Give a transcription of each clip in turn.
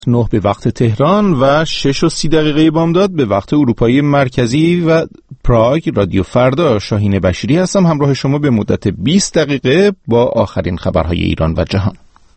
9 به وقت تهران و 6:30 بامداد به وقت اروپایی مرکزی و پراگ. رادیو فردا، شاهین بشیری هستم، همراه شما به مدت 20 دقیقه با آخرین خبرهای ایران و جهان.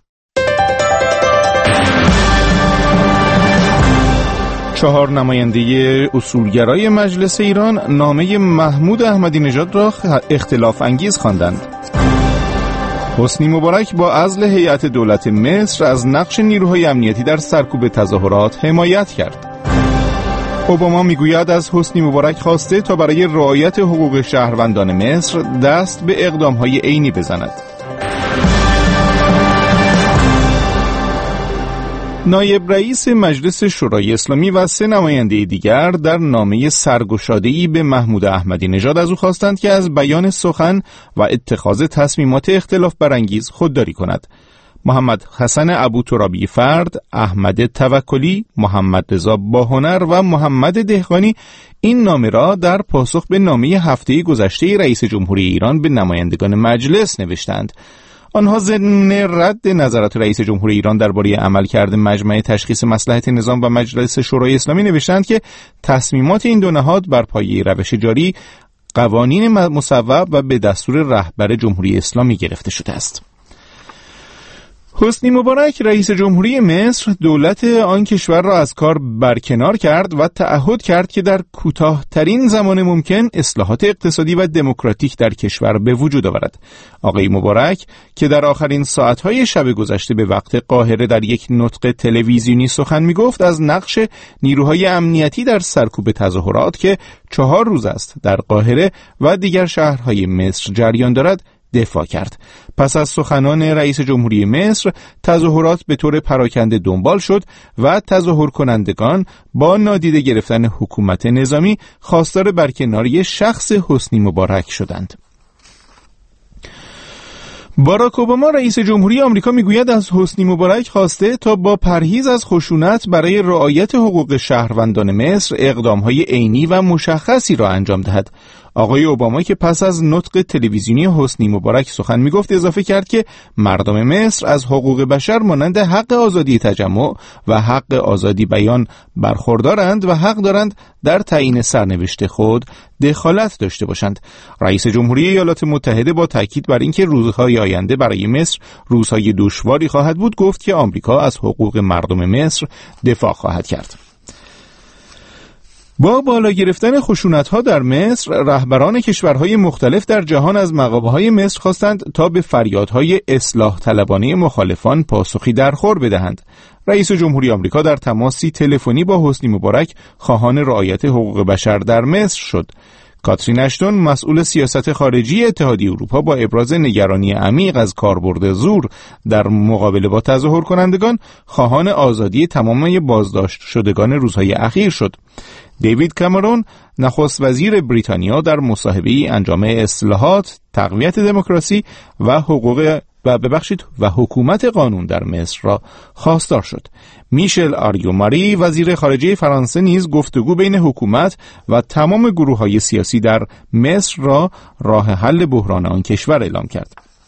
4 نماینده اصولگرای مجلس ایران نامه محمود احمدی نژاد را اختلاف انگیز خواندند. حسنی مبارک با عزل هیئت دولت مصر از نقش نیروهای امنیتی در سرکوب تظاهرات حمایت کرد. اوباما میگوید از حسنی مبارک خواسته تا برای رعایت حقوق شهروندان مصر دست به اقدام‌های عینی بزند. نایب رئیس مجلس شورای اسلامی و 3 نماینده دیگر در نامه سرگشاده‌ای به محمود احمدی نژاد از او خواستند که از بیان سخن و اتخاذ تصمیمات اختلاف برانگیز خودداری کند. محمد حسن ابوترابی فرد، احمد توکلی، محمد رضا باهنر و محمد دهقانی این نامه را در پاسخ به نامه هفته گذشته رئیس جمهوری ایران به نمایندگان مجلس نوشتند. آنها ضمن رد نظرات رئیس جمهوری ایران درباره عملکرد مجمع تشخیص مصلحت نظام و مجلس شورای اسلامی نوشتند که تصمیمات این دو نهاد بر پایه روش جاری، قوانین مصوب و به دستور رهبر جمهوری اسلامی گرفته شده است. حسنی مبارک رئیس جمهوری مصر دولت آن کشور را از کار برکنار کرد و تعهد کرد که در کوتاه‌ترین زمان ممکن اصلاحات اقتصادی و دموکراتیک در کشور به وجود آورد. آقای مبارک که در آخرین ساعت‌های شب گذشته به وقت قاهره در یک نطق تلویزیونی سخن می‌گفت، از نقش نیروهای امنیتی در سرکوب تظاهرات که 4 روز است در قاهره و دیگر شهرهای مصر جریان دارد دفاع کرد. پس از سخنان رئیس جمهوری مصر، تظاهرات به طور پراکنده دنبال شد و تظاهر کنندگان با نادیده گرفتن حکومت نظامی خواستار برکناری شخص حسنی مبارک شدند. باراک اوباما رئیس جمهوری آمریکا میگوید از حسنی مبارک خواسته تا با پرهیز از خشونت برای رعایت حقوق شهروندان مصر اقدام‌های عینی و مشخصی را انجام دهد. آقای اوباما که پس از نطق تلویزیونی حسنی مبارک سخن میگفت اضافه کرد که مردم مصر از حقوق بشر مانند حق آزادی تجمع و حق آزادی بیان برخوردارند و حق دارند در تعیین سرنوشت خود دخالت داشته باشند. رئیس جمهوری ایالات متحده با تاکید بر اینکه روزهای آینده برای مصر روزهای دشواری خواهد بود گفت که آمریکا از حقوق مردم مصر دفاع خواهد کرد. با بالا گرفتن خشونت‌ها در مصر، رهبران کشورهای مختلف در جهان از مقام‌های مصر خواستند تا به فریادهای اصلاح طلبانه مخالفان پاسخی درخور بدهند. رئیس جمهوری آمریکا در تماسی تلفنی با حسنی مبارک خواهان رعایت حقوق بشر در مصر شد. کاترین اشتون مسئول سیاست خارجی اتحادیه اروپا با ابراز نگرانی عمیق از کاربرد زور در مقابله با تظاهر کنندگان خواهان آزادی تمامی بازداشت شدگان روزهای اخیر شد. دیوید کامرون نخست وزیر بریتانیا در مصاحبه‌ای انجام اصلاحات، تقویت دموکراسی و حکومت قانون در مصر را خواستار شد. میشل آریوماری وزیر خارجه فرانسه نیز گفتگو بین حکومت و تمام گروه‌های سیاسی در مصر را راه حل بحران آن کشور اعلام کرد.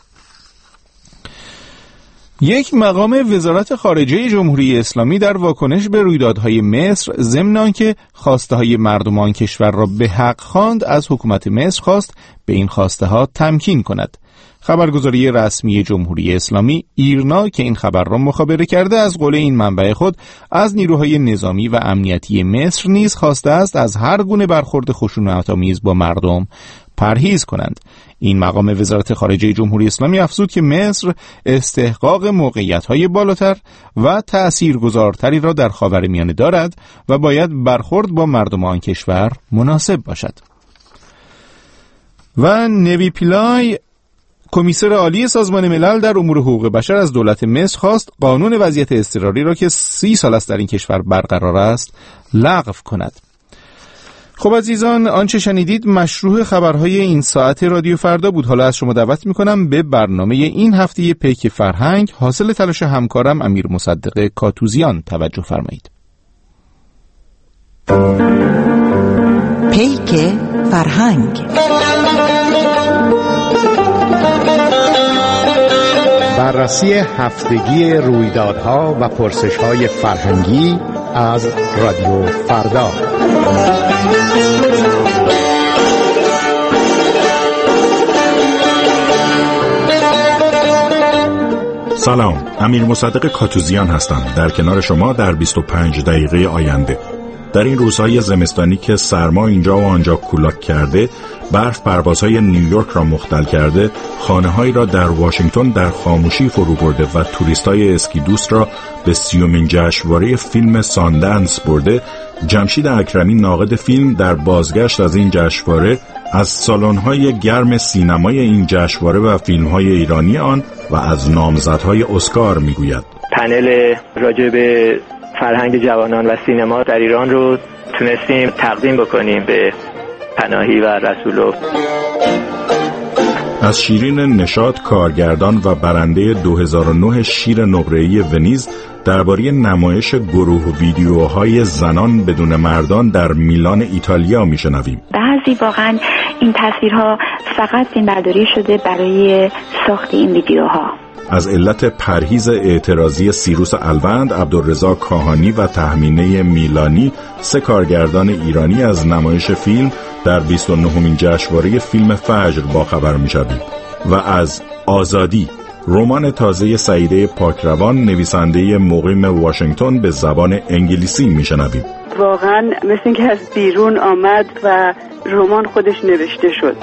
یک مقام وزارت خارجه جمهوری اسلامی در واکنش به رویدادهای مصر ضمن آنکه خواسته‌های مردم آن کشور را به حق خواند، از حکومت مصر خواست به این خواسته‌ها تمکین کند. خبرگزاری رسمی جمهوری اسلامی ایرنا که این خبر را مخابره کرده، از قول این منبع خود از نیروهای نظامی و امنیتی مصر نیز خواسته است از هر گونه برخورد خشونت‌آمیز با مردم پرهیز کنند. این مقام وزارت خارجه جمهوری اسلامی افزود که مصر استحقاق موقعیت‌های بالاتر و تأثیرگذارتری را در خاورمیانه دارد و باید برخورد با مردم آن کشور مناسب باشد. و نوی پیلای کمیسر عالی سازمان ملل در امور حقوق بشر از دولت مصر خواست قانون وضعیت اضطراری را که 30 سال است در این کشور برقرار است لغو کند. خب عزیزان، آنچه شنیدید مشروع خبرهای این ساعت رادیو فردا بود. حالا از شما دعوت میکنم به برنامه این هفته پیک فرهنگ حاصل تلاش همکارم امیر مصدق کاتوزیان توجه فرمایید. پیک فرهنگ. بررسی هفتگی رویدادها و پرسش‌های فرهنگی از رادیو فردا. سلام، امیر مصدق کاتوزیان هستم در کنار شما در 25 دقیقه آینده. در این روزهای زمستانی که سرما اینجا و آنجا کولاک کرده، برف پروازهای نیویورک را مختل کرده، خانه‌هایی را در واشنگتن در خاموشی فرو برده و توریستای اسکی دوست را به 30مین جشنواره فیلم ساندنس برده، جمشید اکرمی ناقد فیلم در بازگشت از این جشنواره از سالن‌های گرم سینمای این جشنواره و فیلم‌های ایرانی آن و از نامزدهای اسکار می‌گوید. پنل راجع به فرهنگ جوانان و سینما در ایران رو تونستیم تقدیم بکنیم به پناهی و رسولوف. از شیرین نشاط، کارگردان و برنده 2009 شیر نقره‌ای ونیز، درباره نمایش گروه ویدیوهای زنان بدون مردان در میلان ایتالیا میشنویم. بعضی واقعا این تصویرها فقط فیلمبرداری شده برای ساخت این ویدیوها. از علت پرهیز اعتراضی سیروس الوند، عبدالرضا کاهانی و تهمینه میلانی، 3 کارگردان ایرانی از نمایش فیلم در 29مین جشنواره فیلم فجر باخبر میشویم. و از آزادی، رمان تازه سعیده پاکروان، نویسنده مقیم واشنگتن، به زبان انگلیسی میشنویم. واقعا مثل اینکه از بیرون آمد و رمان خودش نوشته شد.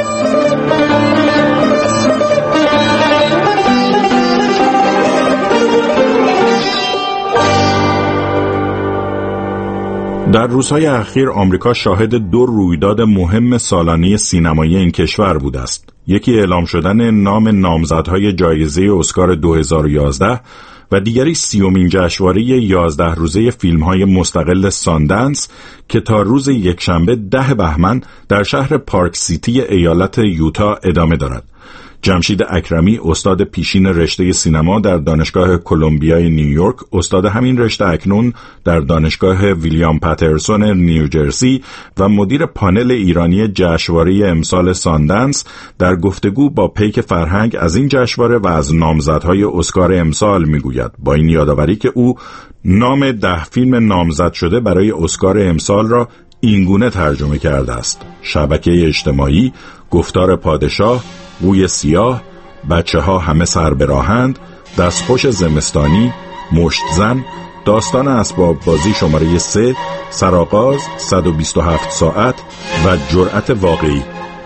در روزهای اخیر آمریکا شاهد 2 رویداد مهم سالانه سینمایی این کشور بوده است. یکی اعلام شدن نام نامزدهای جایزه اسکار 2011 و دیگری 30مین جشنواره 11 روزه فیلم‌های مستقل ساندنس که تا روز یکشنبه 10 بهمن در شهر پارک سیتی ایالت یوتا ادامه دارد. جمشید اکرمی، استاد پیشین رشته سینما در دانشگاه کلمبیای نیویورک، استاد همین رشته اکنون در دانشگاه ویلیام پاترسون نیوجرسی و مدیر پانل ایرانی جشنواره امسال ساندنس، در گفتگو با پیک فرهنگ از این جشنواره و از نامزدهای اسکار امسال میگوید، با این یادآوری که او نام 10 فیلم نامزد شده برای اسکار امسال را اینگونه ترجمه کرده است: شبکه اجتماعی، گفتار پادشاه، بوی سیاه، بچه ها همه سر به راهند، دستخوش زمستانی، مشت زن، داستان اسباب بازی شماره 3، سرآغاز، 127 ساعت و جرأت واقعی.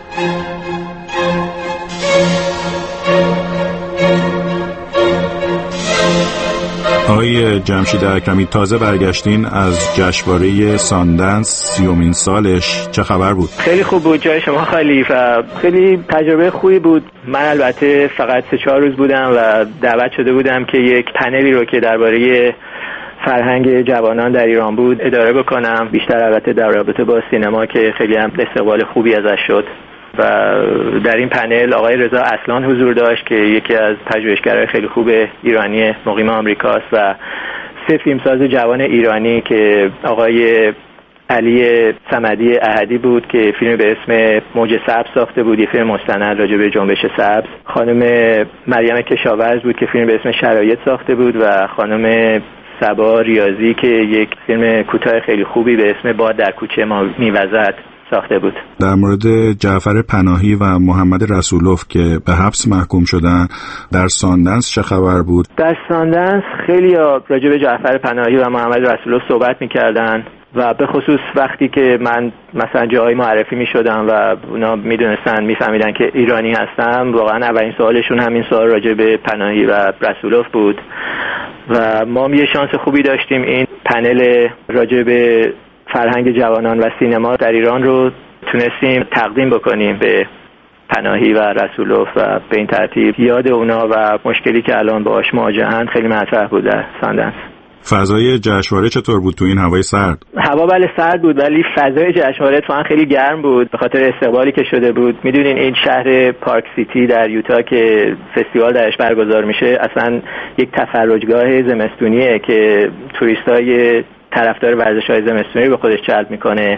آقای جمشید اکرمی، تازه برگشتین از جشنواره ساندنس 30مین سالش، چه خبر بود؟ خیلی خوب بود، جای شما خالی و خیلی تجربه خوبی بود. من البته فقط 3-4 روز بودم و دعوت شده بودم که یک پنلی رو که درباره فرهنگ جوانان در ایران بود اداره بکنم، بیشتر البته در رابطه با سینما که خیلی هم استقبال خوبی ازش شد. و در این پنل آقای رضا اصلان حضور داشت که یکی از پژوهشگرای خیلی خوب ایرانی مقیم آمریکاست و 3 فیلمساز جوان ایرانی که آقای علی صمدی احدی بود که فیلم به اسم موج سبز ساخته بود، یه فیلم مستند راجع به جنبش سبز، خانم مریم کشاورز بود که فیلم به اسم شرایط ساخته بود و خانم صبا ریاضی که یک فیلم کوتاه خیلی خوبی به اسم باد در کوچه ما میوزد ساخته بود. در مورد جعفر پناهی و محمد رسولوف که به حبس محکوم شدن، در ساندنس چه خبر بود؟ در ساندنس خیلی راجع به جعفر پناهی و محمد رسولوف صحبت می‌کردن و به خصوص وقتی که من مثلا جایی معرفی می‌شدم و اونا می‌فهمیدن که ایرانی هستم، واقعا اولین سوالشون همین سوال راجع به پناهی و رسولوف بود و ما یه شانس خوبی داشتیم این پنل راجع به فرهنگ جوانان و سینما در ایران رو تونستیم تقدیم بکنیم به پناهی و رسولوف و به این ترتیب یاد اونا و مشکلی که الان باهاش مواجهن خیلی مطرح بود در ساندنس. فضای جشنواره چطور بود تو این هوای سرد؟ هوا بله سرد بود، ولی فضای جشنواره تو خیلی گرم بود به خاطر استقبالی که شده بود. میدونین این شهر پارک سیتی در یوتا که فستیوال درش برگزار میشه اصلا یک تفرجگاه زمستونیه که توریستای طرفدار ورزش‌های زمستونی به خودش جلب میکنه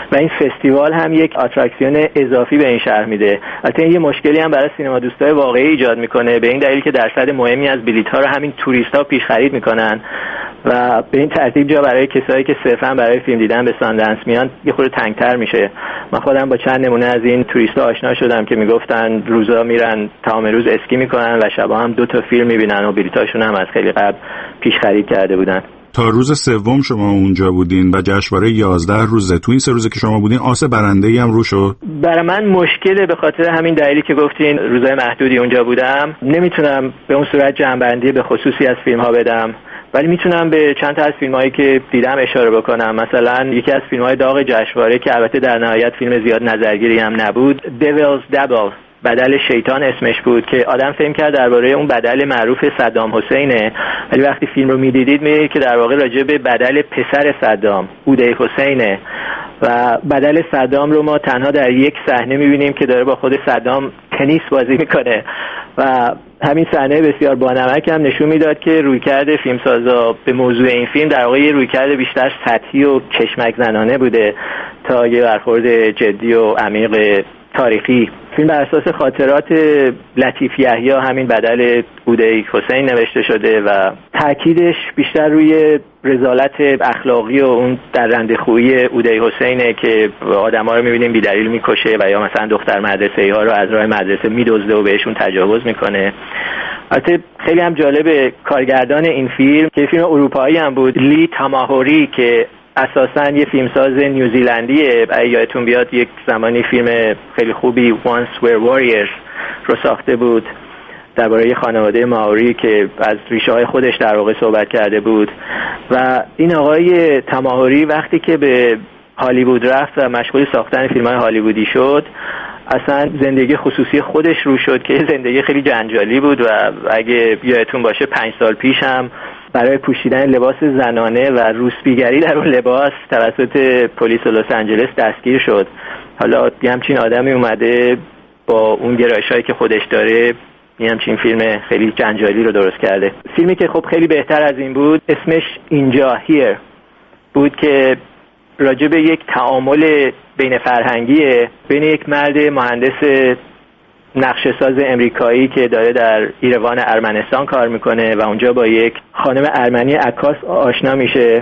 و این فستیوال هم یک آتراکسیون اضافی به این شهر میده. البته این یه مشکلی هم برای سینما دوستای واقعی ایجاد میکنه، به این دلیل که درصد مهمی از بلیط‌ها رو همین توریست‌ها پیش خرید میکنن و به این ترتیب جا برای کسایی که صرفا برای فیلم دیدن به ساندنس میان یه خورده تنگ‌تر میشه. من خودم با چند نمونه از این توریستا آشنا شدم که میگفتن روزا میرن تمام روز اسکی میکنن و شبا هم 2 تا فیلم میبینن و بلیطاشون هم از خیلی قبل پیش خرید کرده بودن. تا روز سوم شما اونجا بودین و جشنواره 11 روزه. تو این 3 روزه که شما بودین آس برنده‌ای هم رو شد؟ برای من مشکله، به خاطر همین دلیلی که گفتین روزای محدودی اونجا بودم. نمیتونم به اون صورت جمع‌بندی به خصوصی از فیلم‌ها بدم، ولی میتونم به چند تا از فیلم‌هایی که دیدم اشاره بکنم. مثلا یکی از فیلم‌های داغ جشنواره که البته در نهایت فیلم زیاد نظرگیری هم نبود، Devil's Double، بدل شیطان اسمش بود، که آدم فهم کرد درباره اون بدل معروف صدام حسینه، ولی وقتی فیلم رو میدیدید می‌دیدید که در واقع راجع به بدل پسر صدام، اوده حسینه، و بدل صدام رو ما تنها در یک صحنه می‌بینیم که داره با خود صدام تنیس بازی میکنه و همین صحنه بسیار بانمک هم نشون میداد که رویکرد فیلمسازا به موضوع این فیلم در واقع یه رویکرد بیشتر سطحی و چشمک زنانه بوده تا یه برخورد جدی و عمیق تاریخی. فیلم بر اساس خاطرات لطیف یحیی همین بدل اوده حسین نوشته شده و تاکیدش بیشتر روی رذالت اخلاقی و اون درنده خویی اوده حسینه که آدما رو می‌بینیم بی‌دلیل می‌کشه و یا مثلا دختر مدرسه‌ای ها رو از راه مدرسه می‌دزده و بهشون تجاوز می‌کنه. البته خیلی هم جالب کارگردان این فیلم که فیلم اروپایی هم بود، لی تاماهوری، که اساساً یه فیلمساز نیوزیلندیه. یادتون بیاد یک زمانی فیلم خیلی خوبی Once Were Warriors رو ساخته بود درباره خانواده ماوری که از ریشه های خودش در واقع صحبت کرده بود. و این آقای تاماهوری وقتی که به هالیوود رفت و مشغول ساختن فیلم‌های هالیوودی شد، اصلا زندگی خصوصی خودش رو شد که زندگی خیلی جنجالی بود و اگه یادتون باشه 5 سال پیش هم برای پوشیدن لباس زنانه و روسپیگری در اون لباس توسط پلیس لس آنجلس دستگیر شد. حالا یه همچین آدمی اومده با اون گرایش‌هایی که خودش داره یه همچین فیلم خیلی جنجالی رو درست کرده. فیلمی که خب خیلی بهتر از این بود اسمش اینجا هیر بود که راجع به یک تعامل بین فرهنگیه بین یک مرد مهندس نقشه ساز امریکایی که داره در ایروان ارمنستان کار میکنه و اونجا با یک خانم ارمنی عکاس آشنا میشه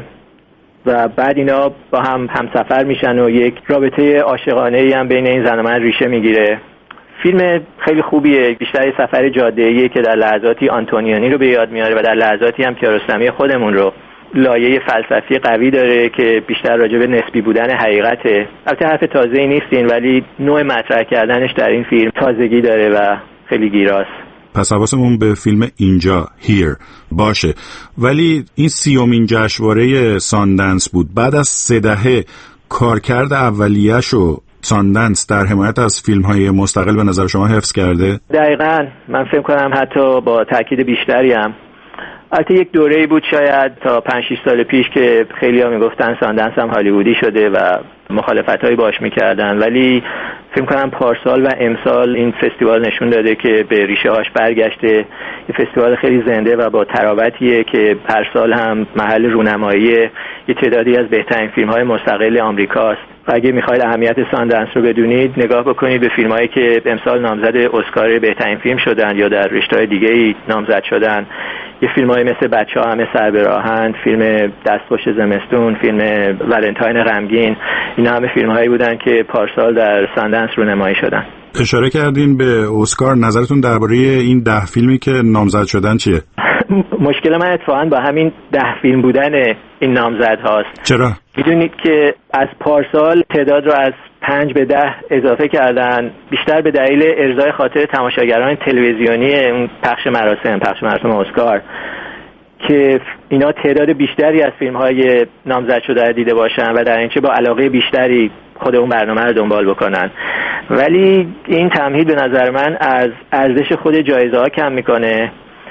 و بعد اینا با هم همسفر میشن و یک رابطه عاشقانه‌ای هم بین این زن و مرد ریشه میگیره. فیلم خیلی خوبیه، بیشتر یه سفر جاده‌ایه که در لحظاتی آنتونیونی رو به یاد میاره و در لحظاتی هم کیارستمی خودمون رو. لایه فلسفی قوی داره که بیشتر راجع به نسبی بودن حقیقته. البته حرف تازه‌ای نیستین ولی نوع مطرح کردنش در این فیلم تازگی داره و خیلی گیراست. پس حواسمون به فیلم اینجا هیر باشه. ولی این 30مین جشنواره ساندنس بود. بعد از 3 دهه کارکرد اولیه‌شو ساندنس در حمایت از فیلم‌های مستقل به نظر شما حفظ کرده؟ دقیقاً. من فکر کنم حتی با تاکید بیشتری هم. البته یک دوره‌ای بود شاید تا 5-6 سال پیش که خیلی‌ها میگفتن ساندنس هم هالیوودی شده و مخالفت‌هایی باش می‌کردن، ولی فکر کنم پارسال و امسال این فستیوال نشون داده که به ریشه‌هاش برگشته. یه فستیوال خیلی زنده و با تراوتیه که هر سال هم محل رونمایی یه تعدادی از بهترین فیلم‌های مستقل آمریکاست. و اگه می‌خواید اهمیت ساندنس رو بدونید نگاه بکنید به فیلم‌هایی که امسال نامزد اسکار بهترین فیلم شدن یا در رشته‌های دیگه‌ای نامزد شدن. یه فیلم‌های مثل بچه‌ها همه سر به راهند، فیلم دستخوش زمستون، فیلم ولنتاین غمگین، اینا همه فیلم‌هایی بودن که پارسال در ساندنس رونمایی شدن. اشاره کردین به اسکار، نظرتون درباره این 10 فیلمی که نامزد شدن چیه؟ مشکل من اتفاقاً با همین 10 فیلم بودن این نامزد هاست. چرا؟ میدونید که از پارسال تعداد رو از 5 به 10 اضافه کردن، بیشتر به دلیل ارضای خاطر تماشاگران تلویزیونی اون پخش مراسم اسکار که اینا تعداد بیشتری از فیلم‌های نامزد شده رو دیده باشن و در اینچه با علاقه بیشتری خود اون برنامه رو دنبال بکنن. ولی این تمهید به نظر من از ارزش خود جایزه ها کم میکنه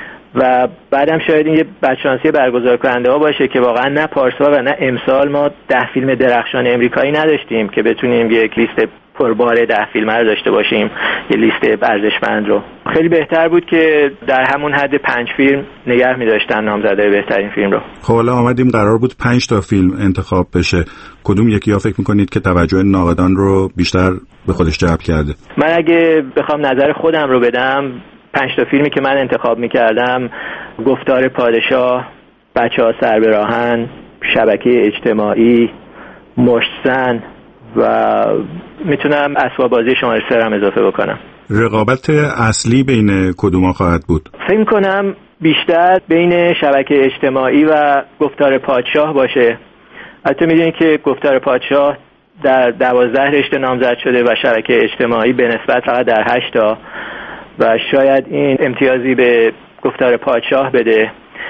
و بعدم شاید این یه بدشانسی برگزار کننده ها باشه که واقعا نه پارسال و نه امسال ما 10 فیلم درخشان امریکایی نداشتیم که بتونیم یک لیست پربار 10 فیلم رو داشته باشیم، یه لیست ارزشمند رو. خیلی بهتر بود که در همون حد 5 فیلم نگه می‌داشتن نامزدای بهترین فیلم رو. خب حالا آمدیم قرار بود 5 تا فیلم انتخاب بشه، کدوم یکی ها فکر می‌کنید که توجه ناقدان رو بیشتر به خودش جلب کرده؟ من اگه بخوام نظر خودم رو بدم، 5 تا فیلمی که من انتخاب می‌کردم گفتار پادشاه، بچه‌ها سر به راهن، شبکه اجتماعی، مشتزن و میتونم اسباب بازی شماره 3 هم اضافه بکنم. رقابت اصلی بین کدوما خواهد بود؟ فکر کنم بیشتر بین شبکه اجتماعی و گفتار پادشاه باشه. البته میدونید که گفتار پادشاه در 12 رشته نامزد شده و شبکه اجتماعی به نسبت فقط در 8 تا و شاید این امتیازی به گفتار پادشاه بده،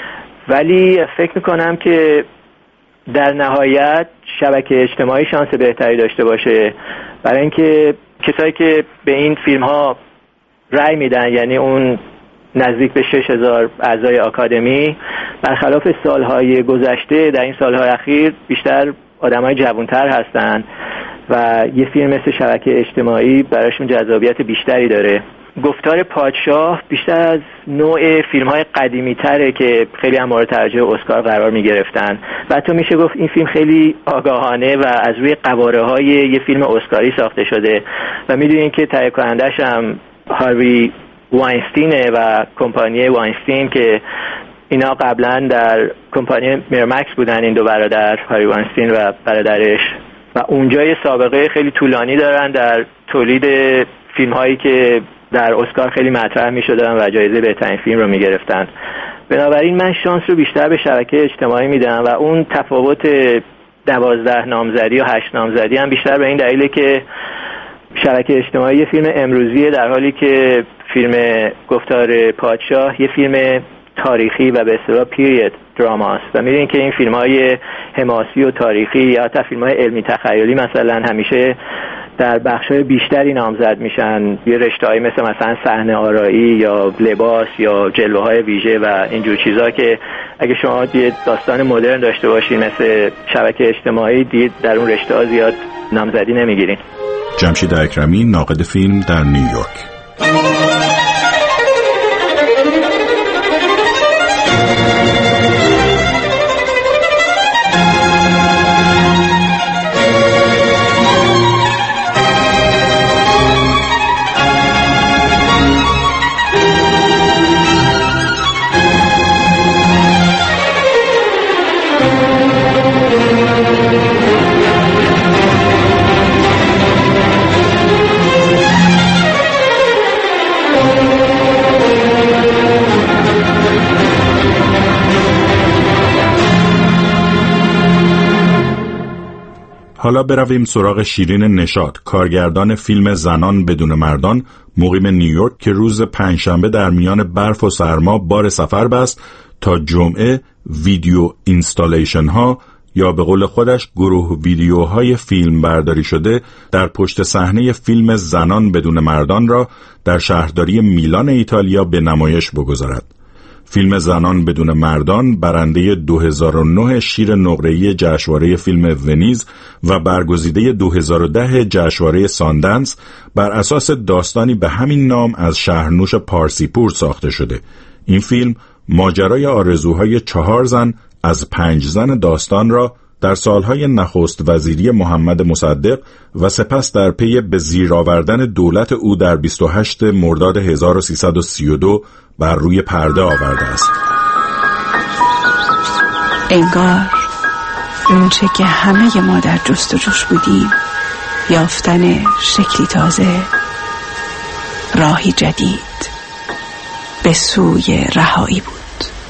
ولی فکر میکنم که در نهایت شبکه اجتماعی شانس بهتری داشته باشه، برای اینکه کسایی که به این فیلم ها رأی میدن، یعنی اون نزدیک به 6000 اعضای آکادمی، برخلاف سالهای گذشته در این سالهای اخیر بیشتر آدمای جوانتر هستن و یه فیلم مثل شبکه اجتماعی براشون جذابیت بیشتری داره. گفتار پادشاه بیشتر از نوع فیلم‌های قدیمی‌تره که خیلی هم مورد توجه اسکار قرار می‌گرفتن و حتی میشه گفت این فیلم خیلی آگاهانه و از روی قواره‌های یه فیلم اسکاری ساخته شده و می‌دونین که تهیه کنندش هم هاروی واینستینه و کمپانی واینستین که اینا قبلا در کمپانی میرمکس بودن، این دو برادر، هاروی واینستین و برادرش، و اونجا یه سابقه خیلی طولانی دارن در تولید فیلم‌هایی که در اسکار خیلی مطرح می‌شدن و جایزه بهترین فیلم رو می‌گرفتن. بنابراین من شانس رو بیشتر به شبکه اجتماعی میدم و اون تفاوت 12 نامزدی و 8 نامزدی هم بیشتر به این دلیله که شبکه اجتماعی یه فیلم امروزیه، در حالی که فیلم گفتار پادشاه یه فیلم تاریخی و به اصطلاح پیریود دراماست و می‌دونین که این فیلم‌های حماسی و تاریخی یا حتی فیلم‌های علمی تخیلی مثلا همیشه در بخش‌های بیشتری نامزد میشن، یه رشته‌ای مثلا صحنه آرایی یا لباس یا جلوه‌های ویژه و اینجور چیزا که اگه شما یه داستان مدرن داشته باشین مثل شبکه اجتماعی، دید در اون رشته‌ها زیاد نامزدی نمیگیرین. جمشید اکرمی، ناقد فیلم در نیویورک. حالا برویم سراغ شیرین نشاط، کارگردان فیلم زنان بدون مردان، مقیم نیویورک که روز پنجشنبه در میان برف و سرما بار سفر بست تا جمعه ویدیو اینستالیشن ها یا به قول خودش گروه ویدیوهای فیلم برداری شده در پشت صحنه فیلم زنان بدون مردان را در شهرداری میلان ایتالیا به نمایش بگذارد. فیلم زنان بدون مردان برنده 2009 شیر نقره‌ای جشنواره فیلم ونیز و برگزیده 2010 جشنواره ساندنس بر اساس داستانی به همین نام از شهرنوش پارسیپور ساخته شده. این فیلم ماجرای آرزوهای 4 زن از 5 زن داستان را در سالهای نخست وزیری محمد مصدق و سپس در پی به زیر آوردن دولت او در 28 مرداد 1332 بر روی پرده آورده است. انگار اونچه که همه ما در جستجوش بودیم، یافتن شکلی تازه، راهی جدید به سوی رهایی بود.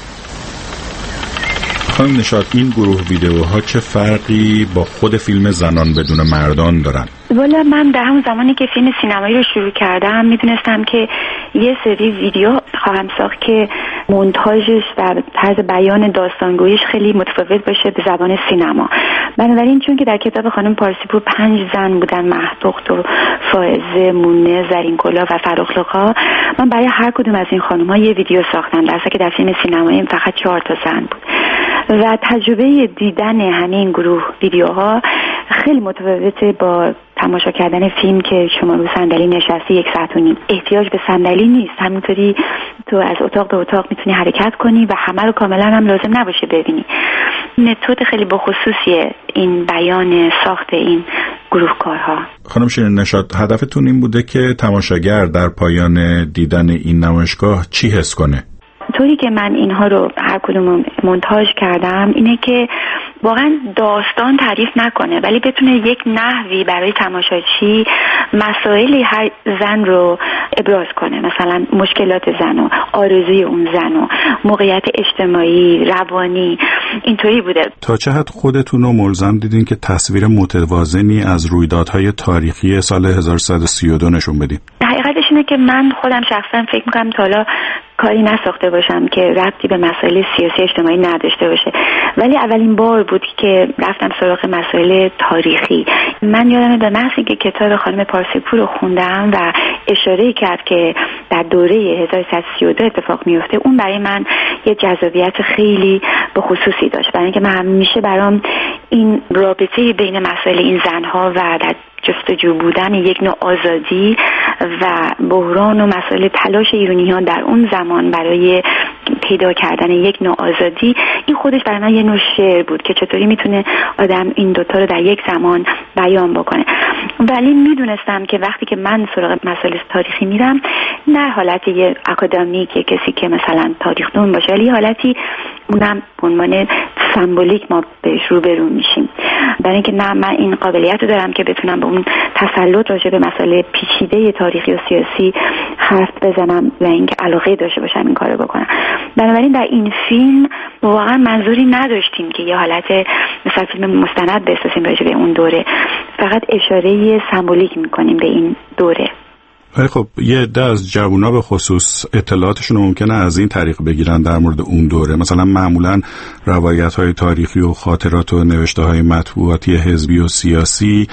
خانم نشاط، این گروه ویدیوها چه فرقی با خود فیلم زنان بدون مردان دارن؟ والا من در همون زمانی که فیلم سینمایی رو شروع کردم میدونستم که یه سری ویدیو خواهم ساخت که مونتاژش در طرز بیان داستانگوییش خیلی متفاوت باشه به زبان سینما. بنابراین چون که در کتاب خانم پارسیپور 5 زن بودن، مهدخت و فائزه، مونه، زرین‌کلاه و فراخ‌لقا، من برای هر کدوم از این خانم‌ها یه ویدیو ساختم، در حالی که در فیلم سینمایی فقط 4 تا زن بود و تجربه دیدن همین گروه ویدیوها خیلی متفاوته با تماشا کردن فیلم که شما رو صندلی نشستی 1 ساعت و نیم، احتیاج به صندلی نیست، همینطوری تو از اتاق به اتاق میتونی حرکت کنی و همه رو کاملا هم لازم نباشه ببینی. متد خیلی بخصوصیه این بیان ساخت این گروهکارها. خانم شیرین نشاط، هدفتون این بوده که تماشاگر در پایان دیدن این نمایشگاه چی حس کنه؟ طوری که من اینها رو هر کدوم مونتاژ کردم اینه که واقعا داستان تعریف نکنه، ولی بتونه یک نحوی برای تماشاچی مسائل هر زن رو ابراز کنه، مثلا مشکلات زن و آرزوی اون زن و موقعیت اجتماعی، روانی. اینطوری بوده. تا چه حد خودتون رو ملزم دیدین که تصویر متوازنی از رویدادهای تاریخی سال 1132 نشون بدین؟ حقیقتش اینه که من خودم شخصا فکر میکنم تا حالا کاری نساخته باشم که ربطی به مسائل سیاسی اجتماعی نداشته باشه، ولی اولین بار بود که رفتم سراغ مسائل تاریخی. من یادمه به محض اینکه کتاب خانم پارسیپور رو خوندم و اشاره کرد که در دوره 1332 اتفاق میفته، اون برای من یه جذابیت خیلی به خصوصی داشت، برای اینکه من همیشه برام این رابطه بین مسائل این زنها و در جستجو بودن یک نوع آزادی و بحران و مسائل تلاش ایرانی‌ها در اون زمان برای پیدا کردن یک نوع آزادی، این خودش برای من یه نوع شعر بود که چطوری میتونه آدم این دوتا رو در یک زمان بیان بکنه. ولی میدونستم که وقتی که من سراغ مسائل تاریخی میرم، نه حالت یه اکادمیک، کسی که مثلا تاریخ دون باشه، ولی حالتی اونم به عنوان سمبولیک ما بهش روبرو میشیم، برای اینکه نه من این قابلیت رو دارم که بتونم به اون تسلط راجع به مسائل پیچیده تاریخی و سیاسی حرف بزنم و اینکه علاقه داشته باشم این کارو بکنم. بنابراین در این فیلم واقعا منظوری نداشتیم که یه حالت مثلا فیلم مستند بسازیم راجع به اون دوره، فقط اشاره سمبولیک میکنیم به این دوره. ولی خب یه عده از جوونا به خصوص اطلاعاتشون ممکنه از این طریق بگیرن در مورد اون دوره. مثلا معمولا روایت‌های تاریخی و خاطرات و نوشته‌های مطبوعاتی حزبی و سیاسی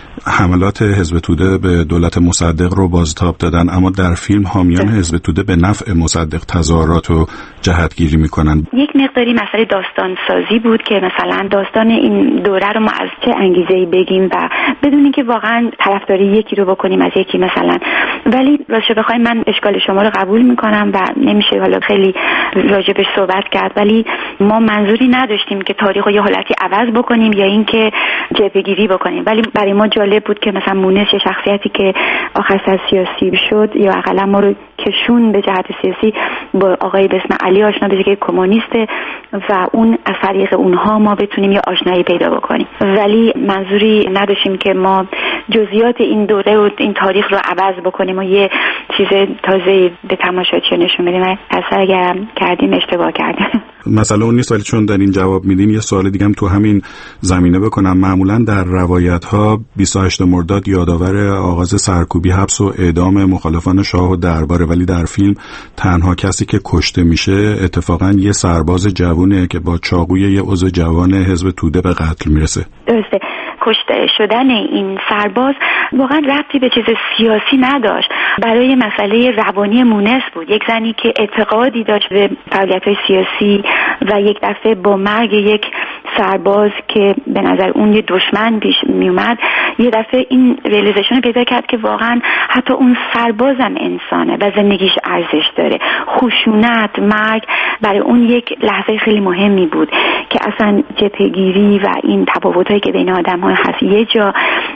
حملات حزب توده به دولت مصدق رو بازتاب دادن، اما در فیلم حامیان حزب توده به نفع مصدق تظاهرات و جهتگیری میکنن. یک مقداری مسئله داستان سازی بود که مثلا داستان این دوره رو ما از چه انگیزه‌ای بگیم و بدون اینکه واقعا طرفداری یکی رو بکنیم از یکی مثلا. ولی راستش بخواید من اشکال شما رو قبول میکنم و نمیشه حالا خیلی راجبش صحبت کرد، ولی ما منظوری نداشتیم که تاریخ رو یه حالتی عوض بکنیم یا اینکه جبهه‌گیری بکنیم. ولی برای ما جالب بود که مثلا مونس یه شخصیتی که آخر سر سیاسی شد یا اقلا ما رو کشون به جهت سیاسی با آقای به اسم علی آشنا بشه که کمونیسته و اون از طریق اونها ما بتونیم یه آشنایی پیدا بکنیم. ولی منظوری نداشتیم که ما جزئیات این دوره و این تاریخ رو عوض بکنیم و یه چیز تازه به تماشاچی نشون بدیم. اگر کردیم اشتباه کردیم. مسئله اون نیست، ولی چون در این جواب میدین یه سوال دیگه هم تو همین زمینه بکنم. معمولا در روایت‌ها 28 مرداد یادآور آغاز سرکوبی، حبس و اعدام مخالفان شاه و درباره، ولی در فیلم تنها کسی که کشته میشه اتفاقا یه سرباز جوونه که با چاقوی یه عضو جوان حزب توده به قتل میرسه. درسته. کشته شدن این سرباز واقعا ربطی به چیز سیاسی نداشت، برای مسئله روانی مونس بود. یک زنی که اعتقادی داشت به فعالیت‌های سیاسی و یک دفعه با مرگ یک سرباز که به نظر اون یه دشمن پیش می اومد، یه دفعه این ریالیزیشن پیدا کرد که واقعا حتی اون سربازم انسانه و زندگیش ارزش داره. خشونت، مرگ برای اون یک لحظه خیلی مهمی بود که اصلا جبهه‌گیری و این تفاوتایی که بین آدم‌ها هست یه جا،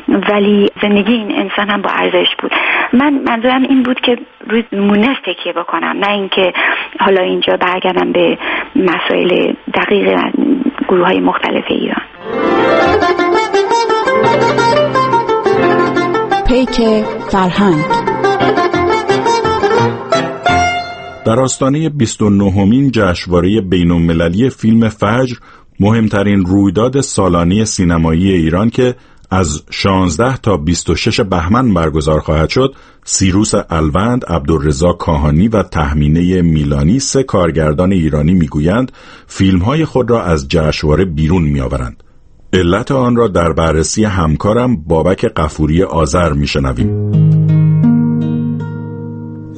ولی زندگی این انسان هم با ارزش بود. من منظورم این بود که روی مونس تکیه بکنم، نه اینکه حالا اینجا برگردم به مسائل دقیق گروه‌های مختلف ایران. پیک فرهنگ در آستانه 29مین جشنواره بین‌المللی فیلم فجر، مهمترین رویداد سالانه سینمایی ایران که از 16 تا 26 بهمن برگزار خواهد شد، سیروس الوند، عبدالرضا کاهانی و تهمینه میلانی، 3 کارگردان ایرانی میگویند فیلم‌های خود را از جشنواره بیرون می‌آورند. علت آن را در بررسی همکارم بابک غفوری آذر می‌شنویم.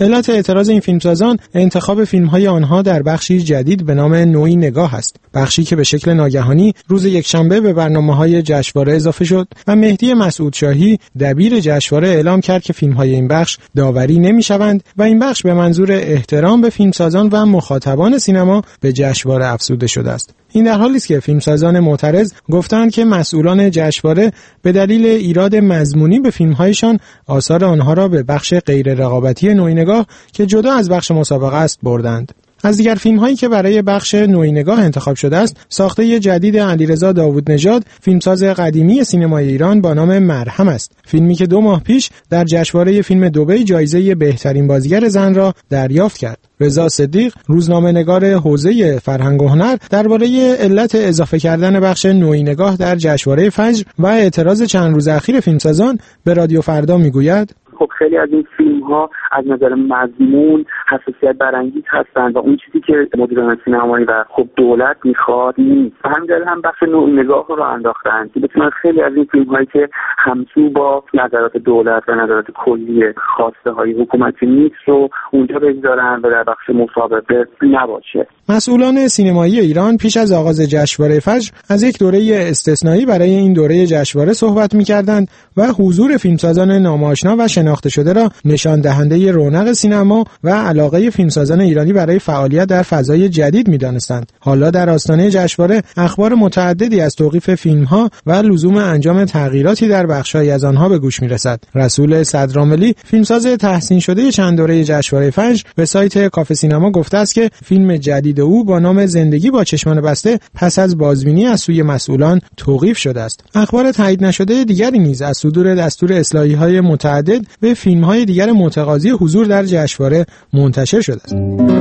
علت اعتراض این فیلمسازان انتخاب فیلم‌های آنها در بخشی جدید به نام نوعی نگاه است، بخشی که به شکل ناگهانی روز یکشنبه به برنامه‌های جشنواره اضافه شد و مهدی مسعود شاهی دبیر جشنواره اعلام کرد که فیلم‌های این بخش داوری نمی‌شوند و این بخش به منظور احترام به فیلمسازان و مخاطبان سینما به جشنواره افزوده شده است. این در حالی است که فیلمسازان معترض گفتند که مسئولان جشنواره به دلیل ایراد مضمونی به فیلم‌هایشان آثار آنها را به بخش غیر رقابتی نوعی نگاه که جدا از بخش مسابقه است بردند. از دیگر فیلم‌هایی که برای بخش نوعی نگاه انتخاب شده است، ساخته جدید علیرضا داوودنژاد، فیلمساز قدیمی سینمای ایران با نام مرهم است. فیلمی که 2 ماه پیش در جشنواره فیلم دبی جایزه بهترین بازیگر زن را دریافت کرد. رضا صدیق، روزنامه‌نگار حوزه فرهنگ و هنر، درباره علت اضافه کردن بخش نوعی نگاه در جشنواره فجر و اعتراض چند روز اخیر فیلمسازان به رادیو فردا میگوید: خب خیلی از این فیلم‌ها از نظر مضمون حساسیت برانگیز هستند و اون چیزی که مدیران سینمایی و خب دولت میخواد نیست. همین هم بخش نوعی نگاه رو انداختن که بتونن خیلی از این فیلم‌هایی که همسو با نظرات دولت و نظرات کلی خواسته های حکومتی نیست رو اونجا بگذارن و در بخش مسابقه نباشه. مسئولان سینمایی ایران پیش از آغاز جشنواره فجر از یک دوره استثنایی برای این دوره جشنواره صحبت می‌کردند و حضور فیلمسازان ناماشنا و شناخته شده را نشان دهنده رونق سینما و علاقه فیلمسازان ایرانی برای فعالیت در فضای جدید می‌دانستند. حالا در آستانه جشنواره اخبار متعددی از توقیف فیلم‌ها و لزوم انجام تغییراتی در بخش‌هایی از آنها به گوش می‌رسد. رسول صدراملی، فیلمساز تحسین شده چند دوره جشنواره فجر، به سایت کافه سینما گفته است که فیلم جدید او با نام زندگی با چشمان بسته پس از بازبینی از سوی مسئولان توقیف شده است. اخبار تایید نشده دیگری نیز از صدور دستور اصلاحی‌های متعدد به فیلم‌های دیگر متقاضی حضور در جشنواره منتشر شده است.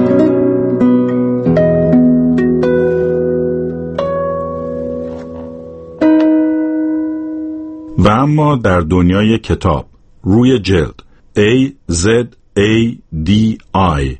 و اما در دنیای کتاب، روی جلد AZADI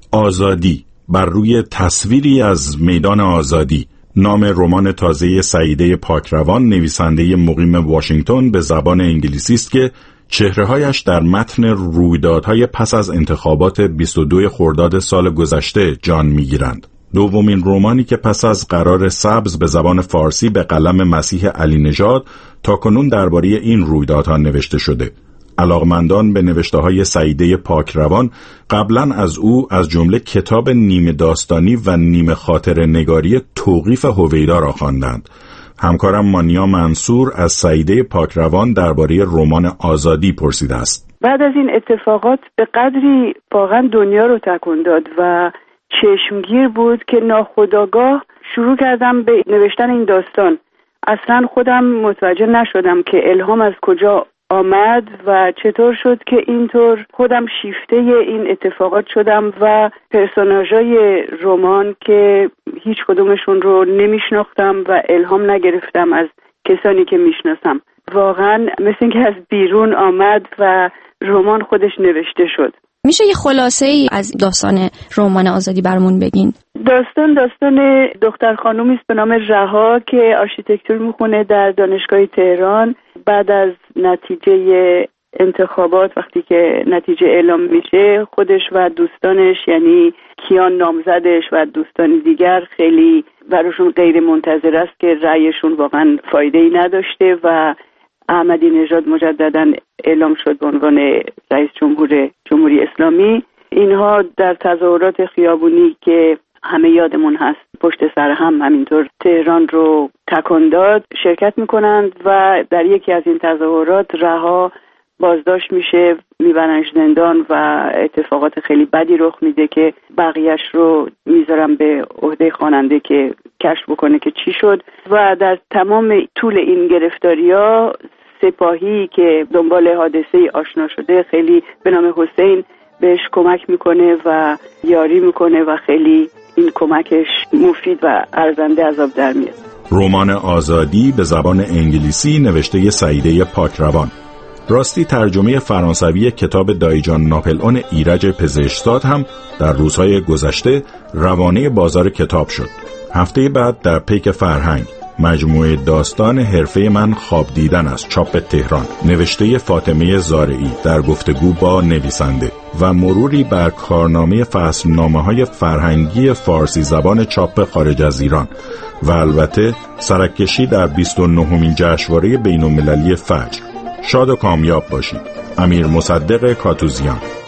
آزادی بر روی تصویری از میدان آزادی، نام رمان تازه سعیده پاکروان، نویسنده مقیم واشنگتن، به زبان انگلیسی است که چهره‌هایش در متن رویدادهای پس از انتخابات 22 خرداد سال گذشته جان می‌گیرند. دومین رمانی که پس از قرار سبز به زبان فارسی به قلم مسیح علی نژاد تاکنون درباره این رویدادها نوشته شده. علاقمندان به نوشته‌های سعیده پاکروان قبلا از او از جمله کتاب نیمه داستانی و نیمه خاطره نگاری توقیف هویدا را خواندند. همکارم مانیا منصور از سعیده پاکروان درباره رمان آزادی پرسیده است. بعد از این اتفاقات به قدری واقعا دنیا رو تکون داد و چشمگیر بود که ناخودآگاه شروع کردم به نوشتن این داستان. اصلا خودم متوجه نشدم که الهام از کجا آمد و چطور شد که اینطور خودم شیفته این اتفاقات شدم و پرسوناژهای رمان که هیچ کدومشون رو نمیشناختم و الهام نگرفتم از کسانی که میشناسم. واقعا مثل اینکه از بیرون آمد و رمان خودش نوشته شد. میشه یه خلاصه ای از داستان رمان آزادی برامون بگین؟ داستان دختر خانومی است به نام رها که آرشیتکتور میخونه در دانشگاه تهران. بعد از نتیجه انتخابات، وقتی که نتیجه اعلام میشه، خودش و دوستانش یعنی کیان نامزدش و دوستان دیگر خیلی براشون غیر منتظر است که رأیشون واقعا فایده‌ای نداشته و احمدی نژاد مجددا اعلام شد به عنوان رئیس جمهوری اسلامی. اینها در تظاهرات خیابونی که همه یادمون هست پشت سر هم همینطور تهران رو تکان داد شرکت میکنند و در یکی از این تظاهرات رها بازداشت میشه، میبرنش زندان و اتفاقات خیلی بدی رخ میده که بقیهش رو میذارم به عهده خواننده که کشف بکنه که چی شد. و در تمام طول این گرفتاری‌ها سپاهی که دنبال حادثه آشنا شده خیلی به نام حسین بهش کمک میکنه و یاری میکنه و خیلی این کمکش مفید و ارزنده از آب در میاد. رمان آزادی به زبان انگلیسی نوشته سعیده پاکروان. راستی ترجمه فرانسوی کتاب دایجان ناپلئون ایرج پزشکزاد هم در روزهای گذشته روانه بازار کتاب شد. هفته بعد در پیک فرهنگ مجموعه داستان حرفه من خواب دیدن است، چاپ تهران، نوشته فاطمه زارعی در گفتگو با نویسنده. و مروری بر کارنامه فصلنامه‌های فرهنگی فارسی زبان چاپ خارج از ایران و البته سرکشی در 29مین جشنواره بین‌المللی فجر. شاد و کامیاب باشید. امیر مصدق کاتوزیان.